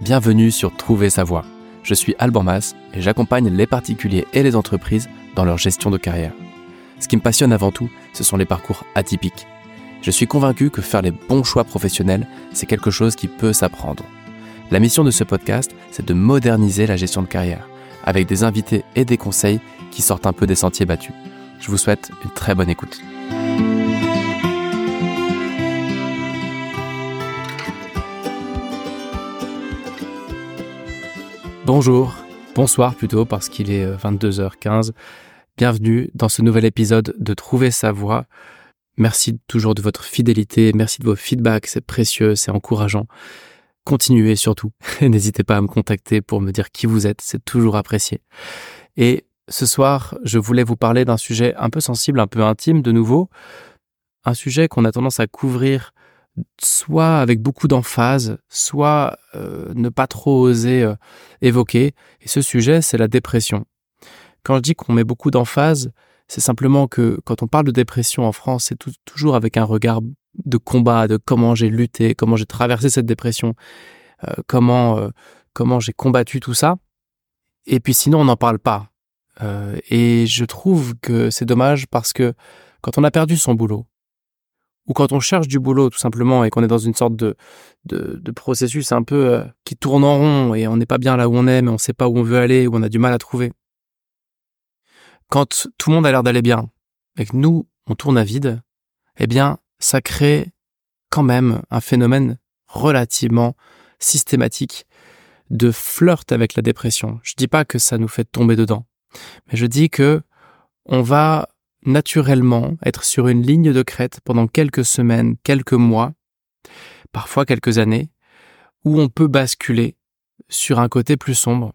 Bienvenue sur Trouver sa voie. Je suis Alban Mas et j'accompagne les particuliers et les entreprises dans leur gestion de carrière. Ce qui me passionne avant tout, ce sont les parcours atypiques. Je suis convaincu que faire les bons choix professionnels, c'est quelque chose qui peut s'apprendre. La mission de ce podcast, c'est de moderniser la gestion de carrière, avec des invités et des conseils qui sortent un peu des sentiers battus. Je vous souhaite une très bonne écoute. Bonjour, bonsoir plutôt parce qu'il est 22h15. Bienvenue dans ce nouvel épisode de Trouver sa voie. Merci toujours de votre fidélité, merci de vos feedbacks, c'est précieux, c'est encourageant. Continuez surtout, n'hésitez pas à me contacter pour me dire qui vous êtes, c'est toujours apprécié. Et ce soir, je voulais vous parler d'un sujet un peu sensible, un peu intime de nouveau, un sujet qu'on a tendance à couvrir soit avec beaucoup d'emphase, soit ne pas trop oser évoquer. Et ce sujet, c'est la dépression. Quand je dis qu'on met beaucoup d'emphase, c'est simplement que quand on parle de dépression en France, c'est toujours avec un regard de combat, de comment j'ai lutté, comment j'ai traversé cette dépression, comment j'ai combattu tout ça. Et puis sinon, on n'en parle pas. Et je trouve que c'est dommage parce que quand on a perdu son boulot, ou quand on cherche du boulot tout simplement et qu'on est dans une sorte de processus un peu qui tourne en rond et on n'est pas bien là où on est, mais on ne sait pas où on veut aller, où on a du mal à trouver. Quand tout le monde a l'air d'aller bien et que nous, on tourne à vide, eh bien, ça crée quand même un phénomène relativement systématique de flirt avec la dépression. Je dis pas que ça nous fait tomber dedans, mais je dis que on va naturellement être sur une ligne de crête pendant quelques semaines, quelques mois, parfois quelques années, où on peut basculer sur un côté plus sombre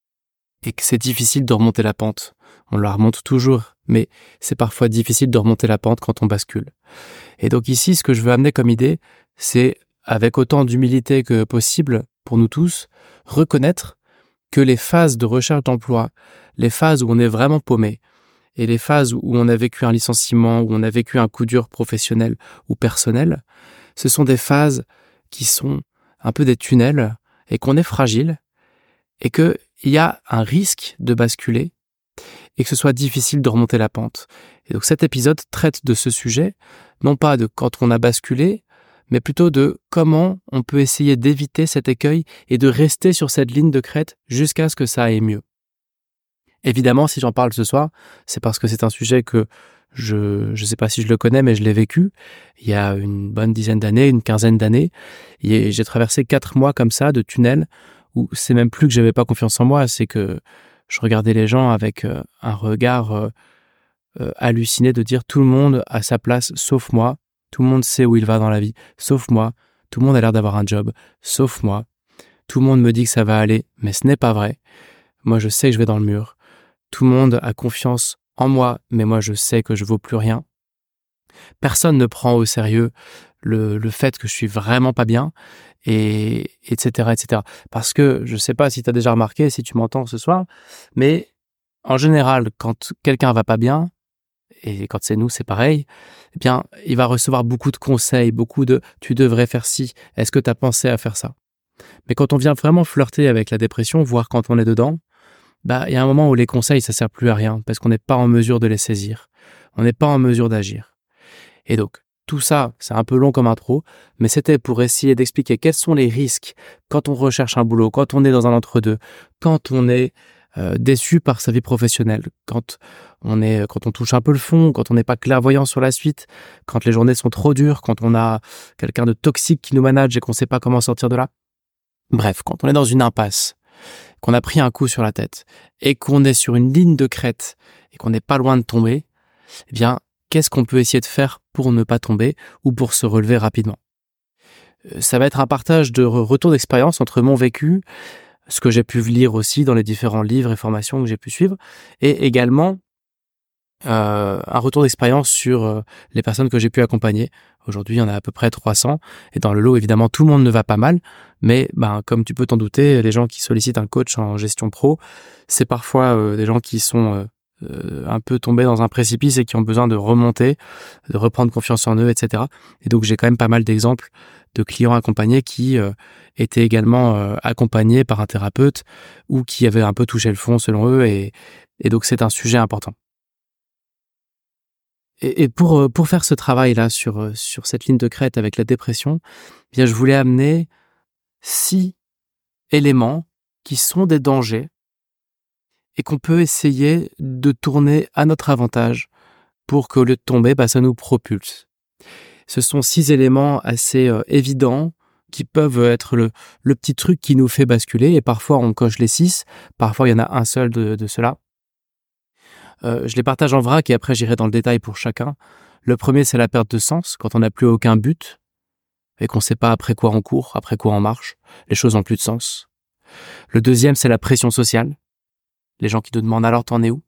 et que c'est difficile de remonter la pente. On la remonte toujours, mais c'est parfois difficile de remonter la pente quand on bascule. Et donc ici, ce que je veux amener comme idée, c'est, avec autant d'humilité que possible pour nous tous, reconnaître que les phases de recherche d'emploi, les phases où on est vraiment paumé, et les phases où on a vécu un licenciement, où on a vécu un coup dur professionnel ou personnel, ce sont des phases qui sont un peu des tunnels et qu'on est fragile et qu'il y a un risque de basculer et que ce soit difficile de remonter la pente. Et donc cet épisode traite de ce sujet, non pas de quand on a basculé, mais plutôt de comment on peut essayer d'éviter cet écueil et de rester sur cette ligne de crête jusqu'à ce que ça aille mieux. Évidemment, si j'en parle ce soir, c'est parce que c'est un sujet que je sais pas si je le connais, mais je l'ai vécu il y a une bonne dizaine d'années, une quinzaine d'années. Et j'ai traversé 4 mois comme ça de tunnels où c'est même plus que j'avais pas confiance en moi, c'est que je regardais les gens avec un regard halluciné de dire tout le monde a sa place sauf moi, tout le monde sait où il va dans la vie sauf moi, tout le monde a l'air d'avoir un job sauf moi, tout le monde me dit que ça va aller, mais ce n'est pas vrai. Moi, je sais que je vais dans le mur. Tout le monde a confiance en moi, mais moi je sais que je vaux plus rien. Personne ne prend au sérieux le fait que je suis vraiment pas bien, et etc., etc. Parce que je sais pas si tu as déjà remarqué, si tu m'entends ce soir, mais en général, quand quelqu'un va pas bien, et quand c'est nous, c'est pareil, eh bien, il va recevoir beaucoup de conseils, beaucoup de « tu devrais faire ci, est-ce que tu as pensé à faire ça ?» Mais quand on vient vraiment flirter avec la dépression, voire quand on est dedans, il y a un moment où les conseils, ça sert plus à rien parce qu'on n'est pas en mesure de les saisir. On n'est pas en mesure d'agir. Et donc, tout ça, c'est un peu long comme intro, mais c'était pour essayer d'expliquer quels sont les risques quand on recherche un boulot, quand on est dans un entre-deux, quand on est déçu par sa vie professionnelle, quand on touche un peu le fond, quand on n'est pas clairvoyant sur la suite, quand les journées sont trop dures, quand on a quelqu'un de toxique qui nous manage et qu'on ne sait pas comment sortir de là. Bref, quand on est dans une impasse, qu'on a pris un coup sur la tête et qu'on est sur une ligne de crête et qu'on n'est pas loin de tomber, eh bien, qu'est-ce qu'on peut essayer de faire pour ne pas tomber ou pour se relever rapidement ? Ça va être un partage de retour d'expérience entre mon vécu, ce que j'ai pu lire aussi dans les différents livres et formations que j'ai pu suivre, et également un retour d'expérience sur les personnes que j'ai pu accompagner. Aujourd'hui, il y en a à peu près 300. Et dans le lot, évidemment, tout le monde ne va pas mal. Mais comme tu peux t'en douter, les gens qui sollicitent un coach en gestion pro, c'est parfois des gens qui sont un peu tombés dans un précipice et qui ont besoin de remonter, de reprendre confiance en eux, etc. Et donc j'ai quand même pas mal d'exemples de clients accompagnés qui étaient également accompagnés par un thérapeute ou qui avaient un peu touché le fond selon eux, et donc c'est un sujet important. Et pour faire ce travail-là sur cette ligne de crête avec la dépression, eh bien je voulais amener 6 éléments qui sont des dangers et qu'on peut essayer de tourner à notre avantage pour qu'au lieu de tomber, ça nous propulse. Ce sont 6 éléments assez évidents qui peuvent être le petit truc qui nous fait basculer, et parfois on coche les 6, parfois il y en a un seul de ceux-là. Je les partage en vrac et après j'irai dans le détail pour chacun. Le premier, c'est la perte de sens, quand on n'a plus aucun but et qu'on ne sait pas après quoi on court, après quoi on marche, les choses n'ont plus de sens. Le deuxième, c'est la pression sociale, les gens qui nous demandent alors t'en es où.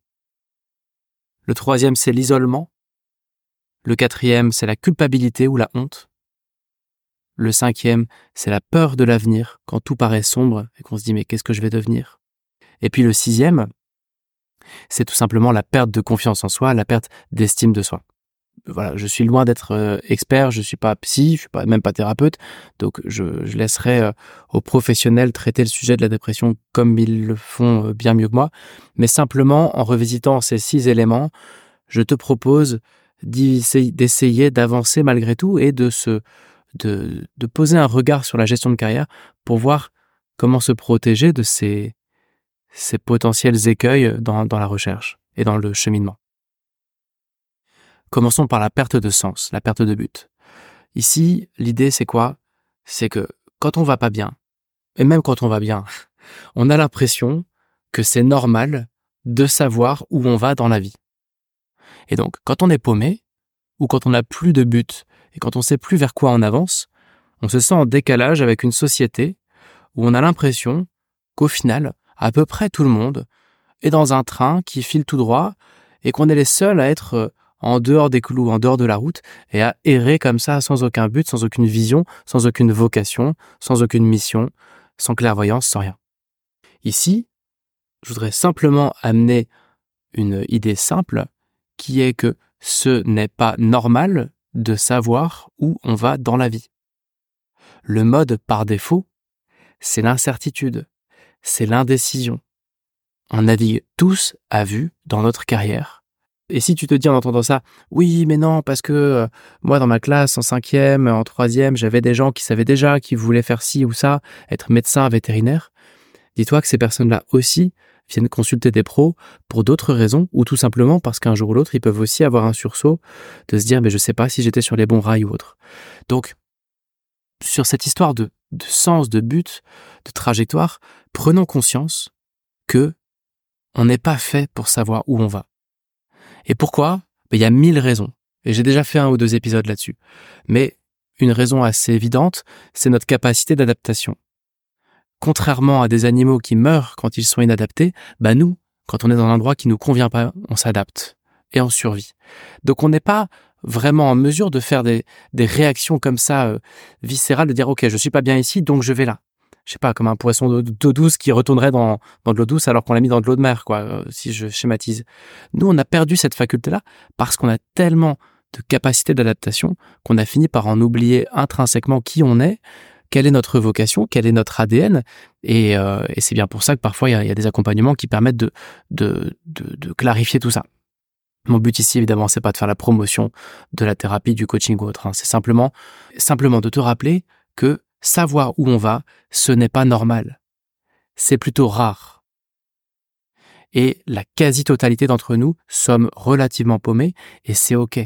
Le troisième, c'est l'isolement. Le quatrième, c'est la culpabilité ou la honte. Le cinquième, c'est la peur de l'avenir, quand tout paraît sombre et qu'on se dit mais qu'est-ce que je vais devenir. Et puis le sixième, c'est tout simplement la perte de confiance en soi, la perte d'estime de soi. Voilà, je suis loin d'être expert, je suis pas psy, je suis même pas thérapeute, donc je laisserai aux professionnels traiter le sujet de la dépression comme ils le font bien mieux que moi. Mais simplement, en revisitant ces 6 éléments, je te propose d'essayer d'avancer malgré tout et de poser un regard sur la gestion de carrière pour voir comment se protéger de ces potentiels écueils dans la recherche et dans le cheminement. Commençons par la perte de sens, la perte de but. Ici, l'idée c'est quoi? C'est que quand on va pas bien, et même quand on va bien, on a l'impression que c'est normal de savoir où on va dans la vie. Et donc, quand on est paumé, ou quand on n'a plus de but, et quand on sait plus vers quoi on avance, on se sent en décalage avec une société où on a l'impression qu'au final, à peu près tout le monde est dans un train qui file tout droit et qu'on est les seuls à être en dehors des clous, en dehors de la route, et à errer comme ça sans aucun but, sans aucune vision, sans aucune vocation, sans aucune mission, sans clairvoyance, sans rien. Ici, je voudrais simplement amener une idée simple qui est que ce n'est pas normal de savoir où on va dans la vie. Le mode par défaut, c'est l'incertitude, c'est l'indécision. On navigue tous à vue dans notre carrière. Et si tu te dis en entendant ça, oui mais non parce que moi dans ma classe en 5e, en 3e, j'avais des gens qui savaient déjà qu'ils voulaient faire ci ou ça, être médecin, vétérinaire, dis-toi que ces personnes-là aussi viennent consulter des pros pour d'autres raisons, ou tout simplement parce qu'un jour ou l'autre, ils peuvent aussi avoir un sursaut de se dire mais je sais pas si j'étais sur les bons rails ou autre. Donc, sur cette histoire de sens, de but, de trajectoire, prenons conscience que on n'est pas fait pour savoir où on va. Et pourquoi? Il y a 1000 raisons. Et j'ai déjà fait 1 ou 2 épisodes là-dessus. Mais une raison assez évidente, c'est notre capacité d'adaptation. Contrairement à des animaux qui meurent quand ils sont inadaptés, nous, quand on est dans un endroit qui nous convient pas, on s'adapte et on survit. Donc on n'est pas vraiment en mesure de faire des réactions comme ça viscérales, de dire ok, je suis pas bien ici, donc je vais là. Je sais pas, comme un poisson d'eau douce qui retournerait dans de l'eau douce alors qu'on l'a mis dans de l'eau de mer, si je schématise. Nous, on a perdu cette faculté-là parce qu'on a tellement de capacité d'adaptation qu'on a fini par en oublier intrinsèquement qui on est, quelle est notre vocation, quel est notre ADN, et c'est bien pour ça que parfois il y a des accompagnements qui permettent de clarifier tout ça. Mon but ici, évidemment, c'est pas de faire la promotion de la thérapie, du coaching ou autre, c'est simplement de te rappeler que savoir où on va, ce n'est pas normal. C'est plutôt rare. Et la quasi-totalité d'entre nous sommes relativement paumés, et c'est ok.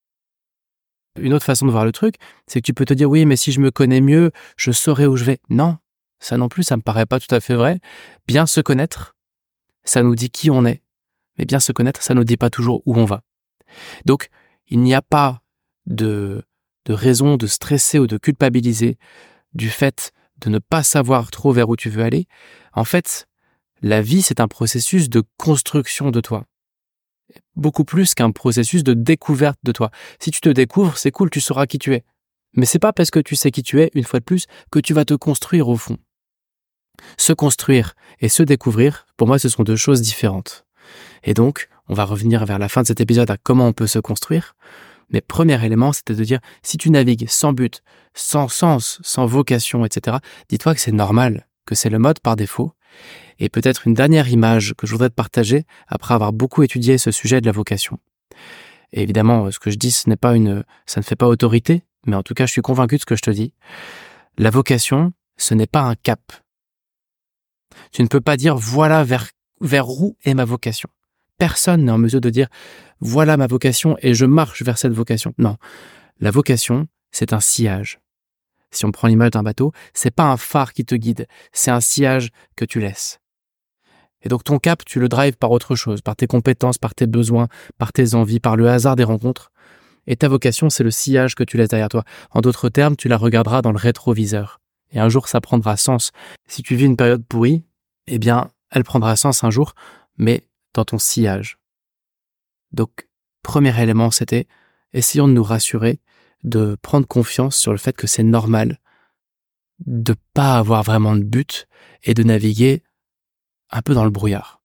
Une autre façon de voir le truc, c'est que tu peux te dire oui, mais si je me connais mieux, je saurai où je vais. Non, ça non plus, ça me paraît pas tout à fait vrai. Bien se connaître, ça nous dit qui on est. Mais bien se connaître, ça nous dit pas toujours où on va. Donc, il n'y a pas de raison de stresser ou de culpabiliser du fait de ne pas savoir trop vers où tu veux aller. En fait, la vie, c'est un processus de construction de toi. Beaucoup plus qu'un processus de découverte de toi. Si tu te découvres, c'est cool, tu sauras qui tu es. Mais c'est pas parce que tu sais qui tu es, une fois de plus, que tu vas te construire au fond. Se construire et se découvrir, pour moi, ce sont 2 choses différentes. Et donc, On va revenir vers la fin de cet épisode à comment on peut se construire. Mais premier élément, c'était de dire, si tu navigues sans but, sans sens, sans vocation, etc., dis-toi que c'est normal, que c'est le mode par défaut. Et peut-être une dernière image que je voudrais te partager après avoir beaucoup étudié ce sujet de la vocation. Et évidemment, ce que je dis, ça ne fait pas autorité, mais en tout cas, je suis convaincu de ce que je te dis. La vocation, ce n'est pas un cap. Tu ne peux pas dire, voilà vers où est ma vocation. Personne n'est en mesure de dire « voilà ma vocation et je marche vers cette vocation ». Non, la vocation, c'est un sillage. Si on prend l'image d'un bateau, c'est pas un phare qui te guide, c'est un sillage que tu laisses. Et donc ton cap, tu le drives par autre chose, par tes compétences, par tes besoins, par tes envies, par le hasard des rencontres. Et ta vocation, c'est le sillage que tu laisses derrière toi. En d'autres termes, tu la regarderas dans le rétroviseur. Et un jour, ça prendra sens. Si tu vis une période pourrie, eh bien, elle prendra sens un jour, mais dans ton sillage. Donc, premier élément, c'était essayons de nous rassurer, de prendre confiance sur le fait que c'est normal de pas avoir vraiment de but et de naviguer un peu dans le brouillard.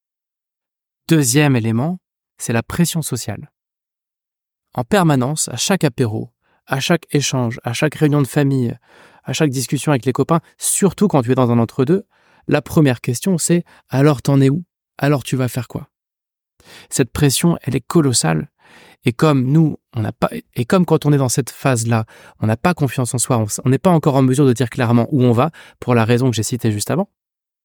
Deuxième élément, c'est la pression sociale. En permanence, à chaque apéro, à chaque échange, à chaque réunion de famille, à chaque discussion avec les copains, surtout quand tu es dans un entre-deux, la première question c'est « alors t'en es où ? Alors tu vas faire quoi ?» Cette pression, elle est colossale. Et comme comme quand on est dans cette phase-là, on n'a pas confiance en soi, on n'est pas encore en mesure de dire clairement où on va, pour la raison que j'ai citée juste avant,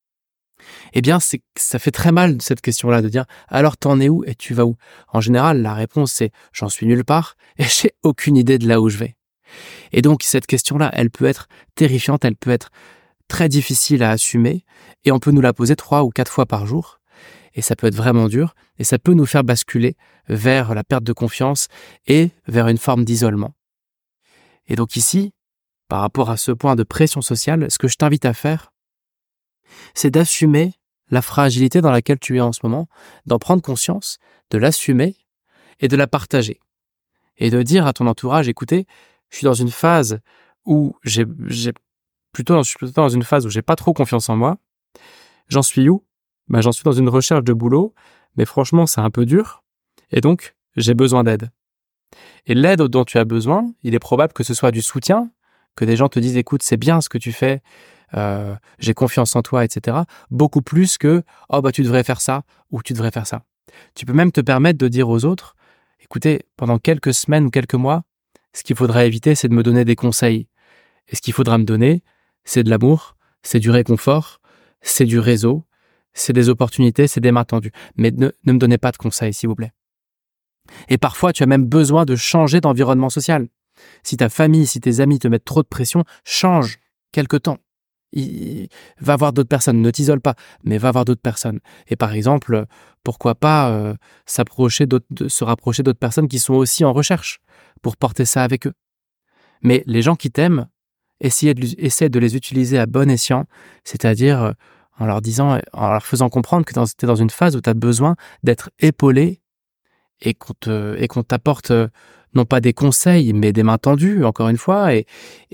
eh bien, ça fait très mal cette question-là de dire « alors t'en es où et tu vas où ?» En général, la réponse c'est « j'en suis nulle part et j'ai aucune idée de là où je vais ». Et donc, cette question-là, elle peut être terrifiante, elle peut être très difficile à assumer et on peut nous la poser 3 ou 4 fois par jour. Et ça peut être vraiment dur, et ça peut nous faire basculer vers la perte de confiance et vers une forme d'isolement. Et donc ici, par rapport à ce point de pression sociale, ce que je t'invite à faire, c'est d'assumer la fragilité dans laquelle tu es en ce moment, d'en prendre conscience, de l'assumer et de la partager. Et de dire à ton entourage, écoutez, je suis dans une phase où je suis plutôt dans une phase où j'ai pas trop confiance en moi. J'en suis où ? J'en suis dans une recherche de boulot, mais franchement, c'est un peu dur, et donc, j'ai besoin d'aide. Et l'aide dont tu as besoin, il est probable que ce soit du soutien, que des gens te disent, écoute, c'est bien ce que tu fais, j'ai confiance en toi, etc. Beaucoup plus que, tu devrais faire ça, ou tu devrais faire ça. Tu peux même te permettre de dire aux autres, écoutez, pendant quelques semaines ou quelques mois, ce qu'il faudra éviter, c'est de me donner des conseils. Et ce qu'il faudra me donner, c'est de l'amour, c'est du réconfort, c'est du réseau, c'est des opportunités, c'est des mains tendues. Mais ne me donnez pas de conseils, s'il vous plaît. Et parfois, tu as même besoin de changer d'environnement social. Si ta famille, si tes amis te mettent trop de pression, change quelque temps. Va voir d'autres personnes, ne t'isole pas, mais va voir d'autres personnes. Et par exemple, pourquoi pas se rapprocher d'autres personnes qui sont aussi en recherche pour porter ça avec eux. Mais les gens qui t'aiment, essaie de les utiliser à bon escient, c'est-à-dire en leur faisant comprendre que tu es dans une phase où tu as besoin d'être épaulé et qu'on t'apporte non pas des conseils, mais des mains tendues, encore une fois, et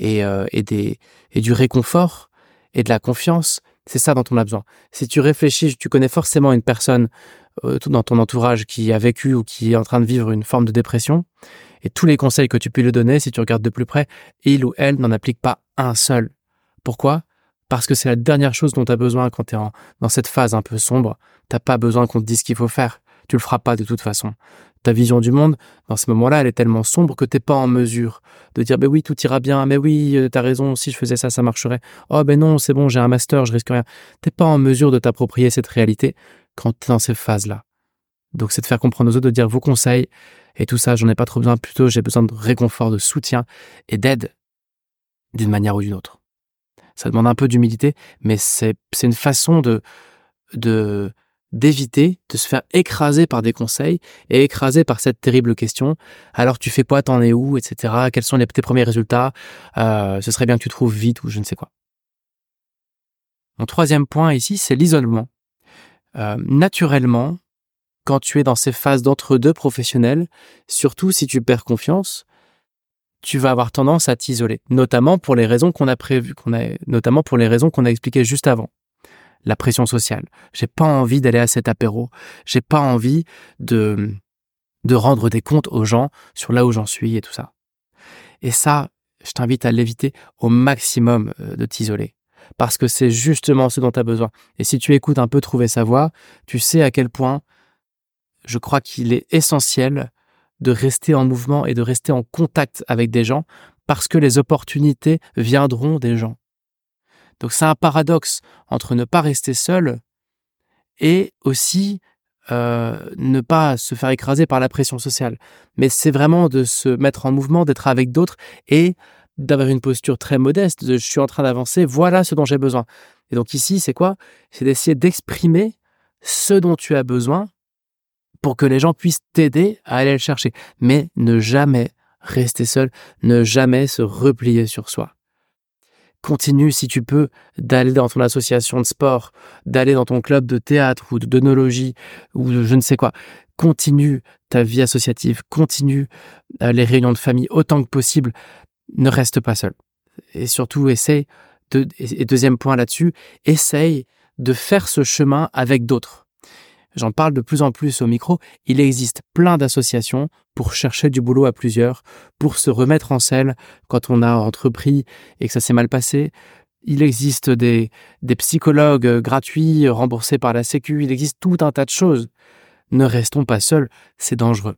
du réconfort et de la confiance. C'est ça dont on a besoin. Si tu réfléchis, tu connais forcément une personne dans ton entourage qui a vécu ou qui est en train de vivre une forme de dépression, et tous les conseils que tu peux lui donner, si tu regardes de plus près, il ou elle n'en applique pas un seul. Pourquoi ? Parce que c'est la dernière chose dont tu as besoin quand tu es dans cette phase un peu sombre. Tu n'as pas besoin qu'on te dise ce qu'il faut faire. Tu le feras pas de toute façon. Ta vision du monde, dans ce moment-là, elle est tellement sombre que tu n'es pas en mesure de dire « mais oui, tout ira bien, mais oui, tu as raison, si je faisais ça, ça marcherait. Oh ben non, c'est bon, j'ai un master, je risque rien. » Tu n'es pas en mesure de t'approprier cette réalité quand tu es dans ces phases-là. Donc c'est de faire comprendre aux autres, de dire vos conseils, et tout ça, j'en ai pas trop besoin, plutôt j'ai besoin de réconfort, de soutien et d'aide d'une manière ou d'une autre. Ça demande un peu d'humilité, mais c'est une façon d'éviter de se faire écraser par des conseils et écraser par cette terrible question. Alors tu fais quoi, t'en es où, etc. Quels sont tes premiers résultats, ce serait bien que tu trouves vite ou je ne sais quoi. Mon troisième point ici, c'est l'isolement. Naturellement, quand tu es dans ces phases d'entre-deux professionnels, surtout si tu perds confiance, tu vas avoir tendance à t'isoler, notamment pour les raisons qu'on a expliquées juste avant. la pression sociale. J'ai pas envie d'aller à cet apéro. J'ai pas envie de rendre des comptes aux gens sur là où j'en suis et tout ça. Et ça, je t'invite à l'éviter au maximum de t'isoler. Parce que c'est justement ce dont tu as besoin. Et si tu écoutes un peu Trouver sa voie, tu sais à quel point je crois qu'il est essentiel de rester en mouvement et de rester en contact avec des gens parce que les opportunités viendront des gens. Donc c'est un paradoxe entre ne pas rester seul et aussi ne pas se faire écraser par la pression sociale. Mais c'est vraiment de se mettre en mouvement, d'être avec d'autres et d'avoir une posture très modeste de « je suis en train d'avancer, voilà ce dont j'ai besoin ». Et donc ici, c'est quoi? C'est d'essayer d'exprimer ce dont tu as besoin pour que les gens puissent t'aider à aller le chercher. Mais ne jamais rester seul, ne jamais se replier sur soi. Continue, si tu peux, d'aller dans ton association de sport, d'aller dans ton club de théâtre ou d'œnologie ou de je ne sais quoi. Continue ta vie associative, continue les réunions de famille autant que possible. Ne reste pas seul. Et surtout, et deuxième point là-dessus, essaye de faire ce chemin avec d'autres. J'en parle de plus en plus au micro, il existe plein d'associations pour chercher du boulot à plusieurs, pour se remettre en selle quand on a entrepris et que ça s'est mal passé. Il existe des psychologues gratuits, remboursés par la Sécu, il existe tout un tas de choses. Ne restons pas seuls, c'est dangereux.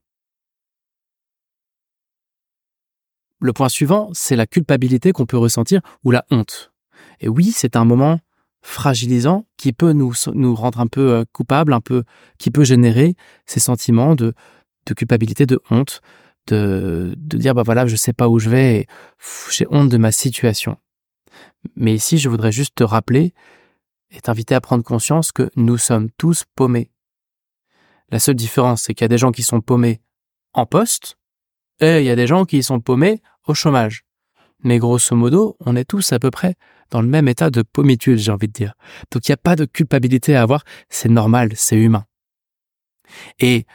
Le point suivant, c'est la culpabilité qu'on peut ressentir ou la honte. Et oui, c'est un moment fragilisant qui peut nous rendre un peu coupables, qui peut générer ces sentiments de culpabilité, de honte, de dire bah voilà, je sais pas où je vais et j'ai honte de ma situation. Mais ici, je voudrais juste te rappeler et t'inviter à prendre conscience que nous sommes tous paumés. La seule différence, c'est qu'il y a des gens qui sont paumés en poste et il y a des gens qui sont paumés au chômage. Mais grosso modo, on est tous à peu près dans le même état de paumitude, j'ai envie de dire. Donc il n'y a pas de culpabilité à avoir, c'est normal, c'est humain. Et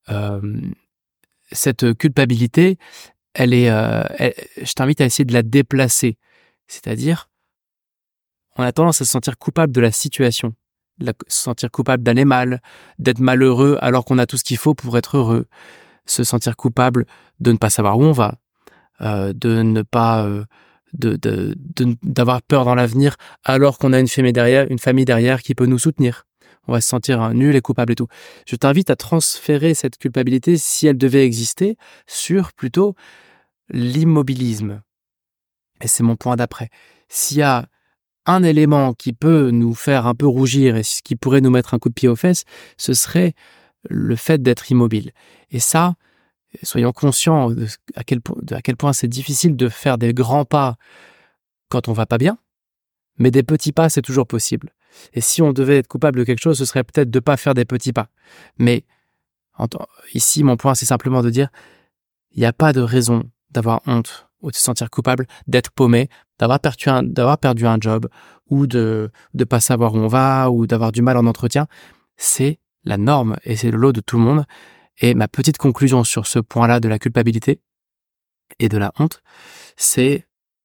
cette culpabilité, je t'invite à essayer de la déplacer. C'est-à-dire, on a tendance à se sentir coupable de la situation, se sentir coupable d'aller mal, d'être malheureux alors qu'on a tout ce qu'il faut pour être heureux, se sentir coupable de ne pas savoir où on va, de ne pas d'avoir peur dans l'avenir alors qu'on a une famille derrière qui peut nous soutenir. On va se sentir nul et coupable et tout. Je t'invite à transférer cette culpabilité, si elle devait exister, sur plutôt l'immobilisme. Et c'est mon point d'après. S'il y a un élément qui peut nous faire un peu rougir et qui pourrait nous mettre un coup de pied aux fesses, ce serait le fait d'être immobile. Et ça, soyons conscients à quel point c'est difficile de faire des grands pas quand on va pas bien, mais des petits pas, c'est toujours possible. Et si on devait être coupable de quelque chose, ce serait peut-être de pas faire des petits pas. Mais ici, mon point, c'est simplement de dire, il n'y a pas de raison d'avoir honte ou de se sentir coupable, d'être paumé, d'avoir perdu un job ou de pas savoir où on va ou d'avoir du mal en entretien. C'est la norme et c'est le lot de tout le monde. Et ma petite conclusion sur ce point-là de la culpabilité et de la honte, c'est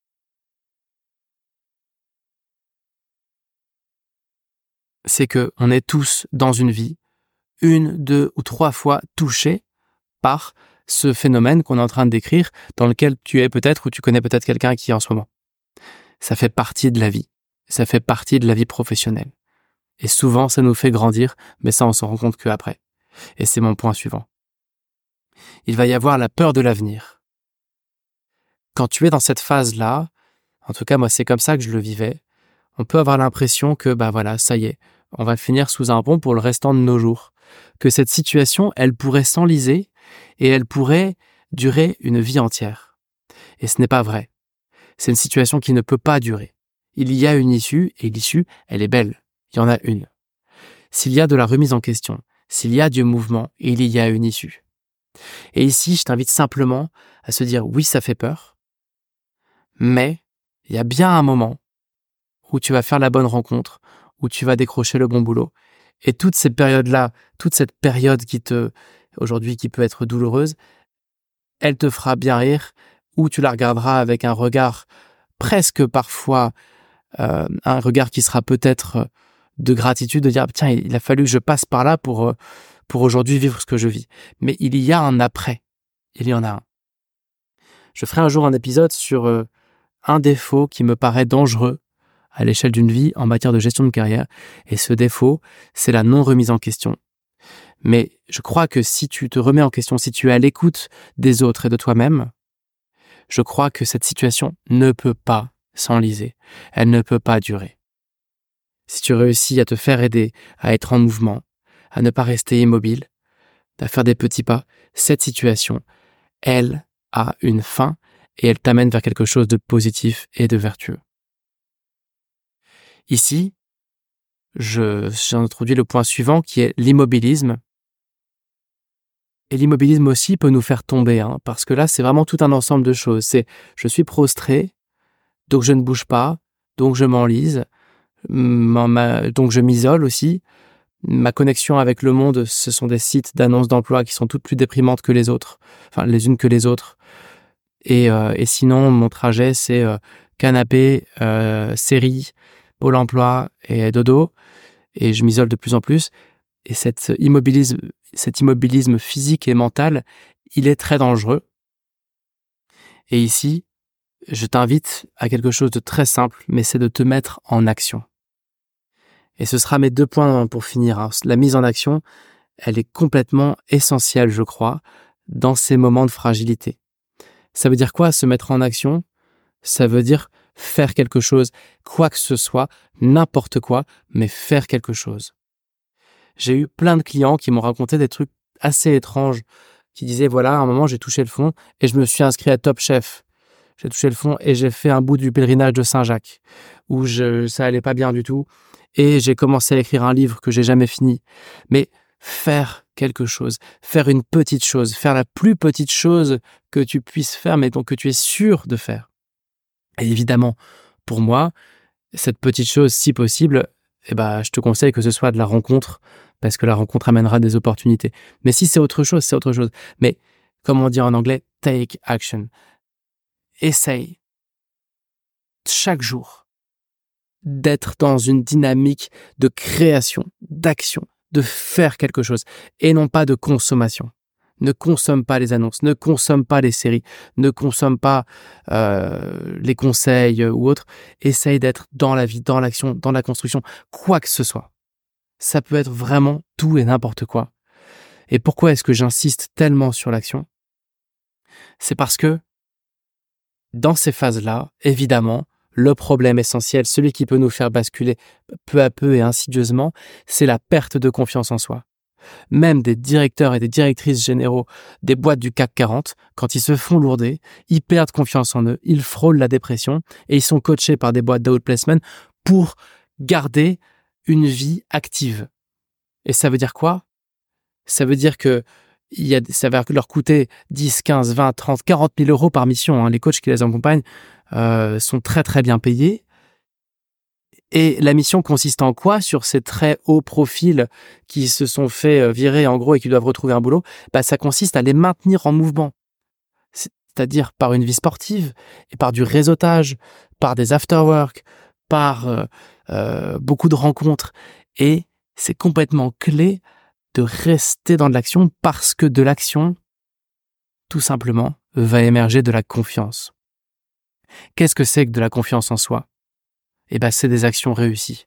que on est tous dans une vie, 1, 2 ou 3 fois touchés par ce phénomène qu'on est en train de décrire, dans lequel tu es peut-être ou tu connais peut-être quelqu'un qui est en ce moment. Ça fait partie de la vie. Ça fait partie de la vie professionnelle. Et souvent, ça nous fait grandir, mais ça, on s'en rend compte qu'après. Et c'est mon point suivant. Il va y avoir la peur de l'avenir. Quand tu es dans cette phase-là, en tout cas, moi, c'est comme ça que je le vivais, on peut avoir l'impression que, bah voilà, ça y est, on va finir sous un pont pour le restant de nos jours. Que cette situation, elle pourrait s'enliser et elle pourrait durer une vie entière. Et ce n'est pas vrai. C'est une situation qui ne peut pas durer. Il y a une issue, et l'issue, elle est belle. Il y en a une. S'il y a de la remise en question, s'il y a du mouvement, il y a une issue. Et ici, je t'invite simplement à se dire, oui, ça fait peur, mais il y a bien un moment où tu vas faire la bonne rencontre, où tu vas décrocher le bon boulot. Et toute cette période-là, toute cette période aujourd'hui, qui peut être douloureuse, elle te fera bien rire, ou tu la regarderas avec un regard presque parfois, un regard qui sera peut-être de gratitude, de dire tiens, il a fallu que je passe par là pour aujourd'hui vivre ce que je vis. Mais il y a un après. Il y en a un. Je ferai un jour un épisode sur un défaut qui me paraît dangereux à l'échelle d'une vie en matière de gestion de carrière. Et ce défaut, c'est la non-remise en question. Mais je crois que si tu te remets en question, si tu es à l'écoute des autres et de toi-même, je crois que cette situation ne peut pas s'enliser. Elle ne peut pas durer. Si tu réussis à te faire aider, à être en mouvement, à ne pas rester immobile, à faire des petits pas, cette situation, elle a une fin et elle t'amène vers quelque chose de positif et de vertueux. Ici, j'introduis le point suivant qui est l'immobilisme. Et l'immobilisme aussi peut nous faire tomber, parce que là, c'est vraiment tout un ensemble de choses. C'est je suis prostré, donc je ne bouge pas, donc je m'enlise, donc je m'isole aussi. Ma connexion avec le monde, ce sont des sites d'annonces d'emploi qui sont toutes plus déprimantes que les autres, enfin les unes que les autres. Et sinon, mon trajet, c'est canapé, série, Pôle emploi et dodo. Et je m'isole de plus en plus. Et cet immobilisme physique et mental, il est très dangereux. Et ici, je t'invite à quelque chose de très simple, mais c'est de te mettre en action. Et ce sera mes 2 points pour finir. La mise en action, elle est complètement essentielle, je crois, dans ces moments de fragilité. Ça veut dire quoi, se mettre en action? Ça veut dire faire quelque chose, quoi que ce soit, n'importe quoi, mais faire quelque chose. J'ai eu plein de clients qui m'ont raconté des trucs assez étranges, qui disaient, voilà, à un moment, j'ai touché le fond et je me suis inscrit à Top Chef. J'ai touché le fond et j'ai fait un bout du pèlerinage de Saint-Jacques, où ça allait pas bien du tout, et j'ai commencé à écrire un livre que j'ai jamais fini. Mais faire quelque chose, faire une petite chose, faire la plus petite chose que tu puisses faire, mais donc que tu es sûr de faire. Et évidemment, pour moi, cette petite chose, si possible, je te conseille que ce soit de la rencontre, parce que la rencontre amènera des opportunités. Mais si c'est autre chose, c'est autre chose. Mais, comme on dit en anglais, take action. Essaye, chaque jour, d'être dans une dynamique de création, d'action, de faire quelque chose, et non pas de consommation. Ne consomme pas les annonces, ne consomme pas les séries, ne consomme pas les conseils ou autres. Essaye d'être dans la vie, dans l'action, dans la construction, quoi que ce soit. Ça peut être vraiment tout et n'importe quoi. Et pourquoi est-ce que j'insiste tellement sur l'action? C'est parce que dans ces phases-là, évidemment, le problème essentiel, celui qui peut nous faire basculer peu à peu et insidieusement, c'est la perte de confiance en soi. Même des directeurs et des directrices généraux des boîtes du CAC 40, quand ils se font lourder, ils perdent confiance en eux, ils frôlent la dépression et ils sont coachés par des boîtes d'outplacement pour garder une vie active. Et ça veut dire quoi? Ça veut dire que ça va leur coûter 10, 15, 20, 30, 40 000 euros par mission. Les coachs qui les accompagnent sont très très bien payés. Et la mission consiste en quoi sur ces très hauts profils qui se sont fait virer en gros et qui doivent retrouver un boulot? Ça consiste à les maintenir en mouvement. C'est-à-dire par une vie sportive et par du réseautage, par des after-work, par beaucoup de rencontres. Et c'est complètement clé de rester dans de l'action parce que de l'action, tout simplement, va émerger de la confiance. Qu'est-ce que c'est que de la confiance en soi? C'est des actions réussies.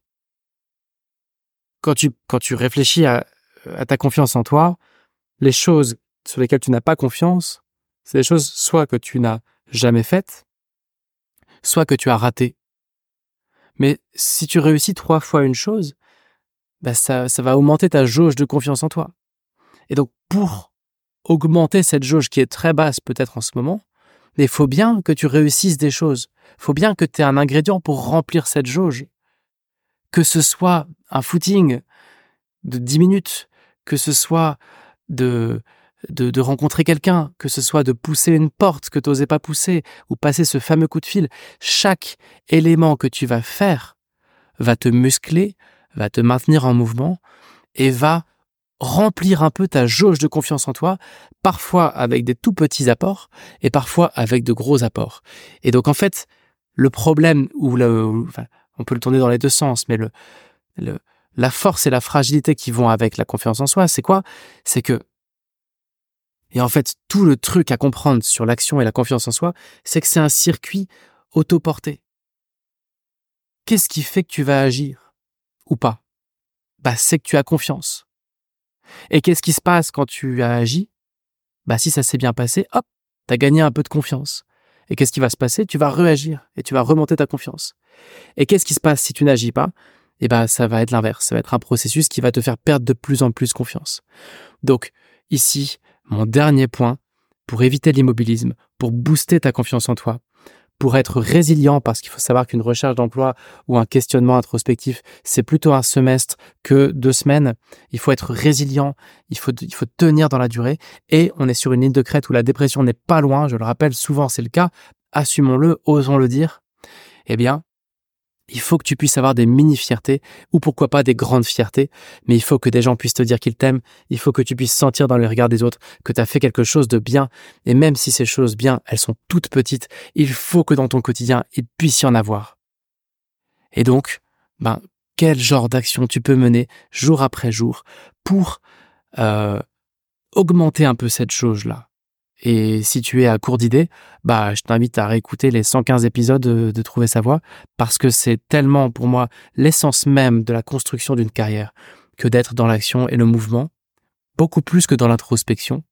Quand tu réfléchis à ta confiance en toi, les choses sur lesquelles tu n'as pas confiance, c'est des choses soit que tu n'as jamais faites, soit que tu as ratées. Mais si tu réussis 3 fois une chose, ça va augmenter ta jauge de confiance en toi. Et donc, pour augmenter cette jauge qui est très basse peut-être en ce moment, il faut bien que tu réussisses des choses. Il faut bien que tu aies un ingrédient pour remplir cette jauge. Que ce soit un footing de 10 minutes, que ce soit de rencontrer quelqu'un, que ce soit de pousser une porte que tu n'osais pas pousser ou passer ce fameux coup de fil. Chaque élément que tu vas faire va te muscler, va te maintenir en mouvement et va remplir un peu ta jauge de confiance en toi, parfois avec des tout petits apports et parfois avec de gros apports. Et donc en fait, le problème, on peut le tourner dans les deux sens, mais la force et la fragilité qui vont avec la confiance en soi, c'est quoi? C'est que, et en fait, tout le truc à comprendre sur l'action et la confiance en soi, c'est que c'est un circuit autoporté. Qu'est-ce qui fait que tu vas agir ou pas? C'est que tu as confiance. Et qu'est-ce qui se passe quand tu as agi? Si ça s'est bien passé, hop, t'as gagné un peu de confiance. Et qu'est-ce qui va se passer? Tu vas réagir et tu vas remonter ta confiance. Et qu'est-ce qui se passe si tu n'agis pas? Ça va être l'inverse. Ça va être un processus qui va te faire perdre de plus en plus confiance. Donc, ici, mon dernier point, pour éviter l'immobilisme, pour booster ta confiance en toi, pour être résilient, parce qu'il faut savoir qu'une recherche d'emploi ou un questionnement introspectif, c'est plutôt un semestre que 2 semaines. Il faut être résilient, il faut tenir dans la durée. Et on est sur une ligne de crête où la dépression n'est pas loin. Je le rappelle, souvent c'est le cas. Assumons-le, osons le dire. Il faut que tu puisses avoir des mini-fiertés, ou pourquoi pas des grandes fiertés, mais il faut que des gens puissent te dire qu'ils t'aiment, il faut que tu puisses sentir dans le regard des autres que tu as fait quelque chose de bien, et même si ces choses bien, elles sont toutes petites, il faut que dans ton quotidien, il puisse y en avoir. Et donc, quel genre d'action tu peux mener jour après jour pour augmenter un peu cette chose-là? Et si tu es à court d'idées, je t'invite à réécouter les 115 épisodes de Trouver sa voie, parce que c'est tellement pour moi l'essence même de la construction d'une carrière que d'être dans l'action et le mouvement, beaucoup plus que dans l'introspection.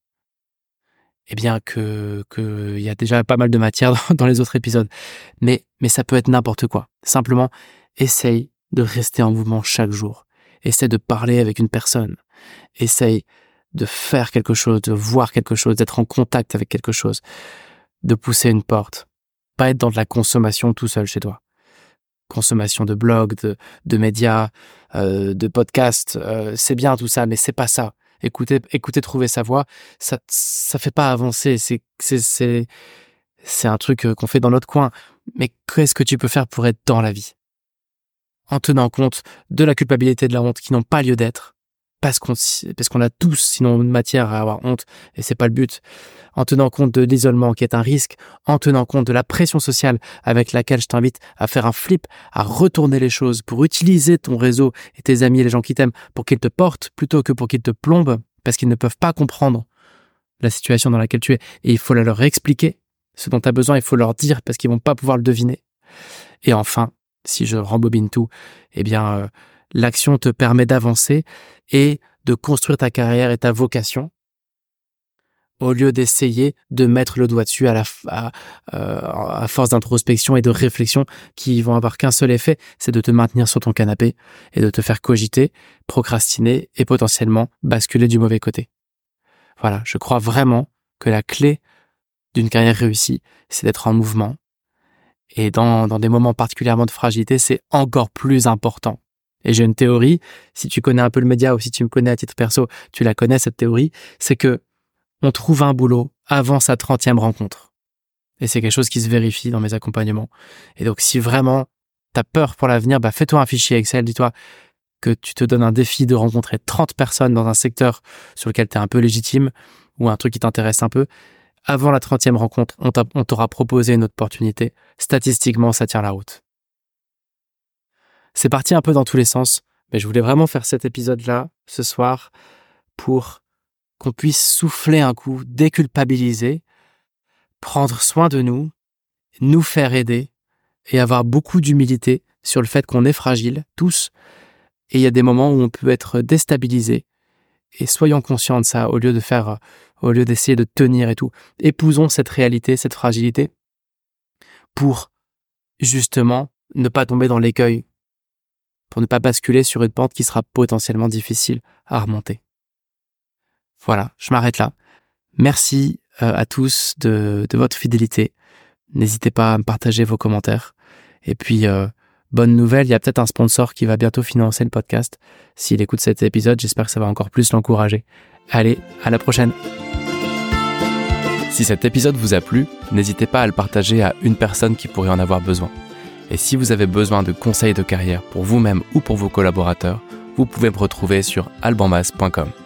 Que y a déjà pas mal de matière dans les autres épisodes. Mais ça peut être n'importe quoi. Simplement, essaye de rester en mouvement chaque jour. Essaye de parler avec une personne. Essaye de faire quelque chose, de voir quelque chose, d'être en contact avec quelque chose, de pousser une porte. Pas être dans de la consommation tout seul chez toi. Consommation de blogs, de médias, de podcasts, c'est bien tout ça, mais c'est pas ça. Écouter Trouver sa voie, ça fait pas avancer, c'est un truc qu'on fait dans notre coin. Mais qu'est-ce que tu peux faire pour être dans la vie? En tenant compte de la culpabilité et de la honte qui n'ont pas lieu d'être, parce qu'on a tous sinon une matière à avoir honte, et c'est pas le but. En tenant compte de l'isolement qui est un risque, en tenant compte de la pression sociale avec laquelle je t'invite à faire un flip, à retourner les choses pour utiliser ton réseau et tes amis et les gens qui t'aiment pour qu'ils te portent plutôt que pour qu'ils te plombent, parce qu'ils ne peuvent pas comprendre la situation dans laquelle tu es, et il faut leur expliquer ce dont tu as besoin, il faut leur dire parce qu'ils vont pas pouvoir le deviner. Et enfin, si je rembobine tout, l'action te permet d'avancer et de construire ta carrière et ta vocation, au lieu d'essayer de mettre le doigt dessus à force d'introspection et de réflexion qui vont avoir qu'un seul effet, c'est de te maintenir sur ton canapé et de te faire cogiter, procrastiner et potentiellement basculer du mauvais côté. Voilà, je crois vraiment que la clé d'une carrière réussie, c'est d'être en mouvement. Et dans des moments particulièrement de fragilité, c'est encore plus important. Et j'ai une théorie, si tu connais un peu le média ou si tu me connais à titre perso, tu la connais cette théorie, c'est que on trouve un boulot avant sa 30e rencontre. Et c'est quelque chose qui se vérifie dans mes accompagnements. Et donc si vraiment t'as peur pour l'avenir, fais-toi un fichier Excel, dis-toi que tu te donnes un défi de rencontrer 30 personnes dans un secteur sur lequel t'es un peu légitime ou un truc qui t'intéresse un peu. Avant la 30e rencontre, on t'aura proposé une opportunité. Statistiquement, ça tient la route. C'est parti un peu dans tous les sens, mais je voulais vraiment faire cet épisode-là, ce soir, pour qu'on puisse souffler un coup, déculpabiliser, prendre soin de nous faire aider et avoir beaucoup d'humilité sur le fait qu'on est fragile, tous, et il y a des moments où on peut être déstabilisé. Et soyons conscients de ça, au lieu d'essayer de tenir et tout. Épousons cette réalité, cette fragilité, pour justement ne pas tomber dans l'écueil, pour ne pas basculer sur une pente qui sera potentiellement difficile à remonter. Voilà, je m'arrête là. Merci à tous de votre fidélité. N'hésitez pas à me partager vos commentaires. Et puis, bonne nouvelle, il y a peut-être un sponsor qui va bientôt financer le podcast. S'il écoute cet épisode, j'espère que ça va encore plus l'encourager. Allez, à la prochaine. Si cet épisode vous a plu, n'hésitez pas à le partager à une personne qui pourrait en avoir besoin. Et si vous avez besoin de conseils de carrière pour vous-même ou pour vos collaborateurs, vous pouvez me retrouver sur albanmas.com.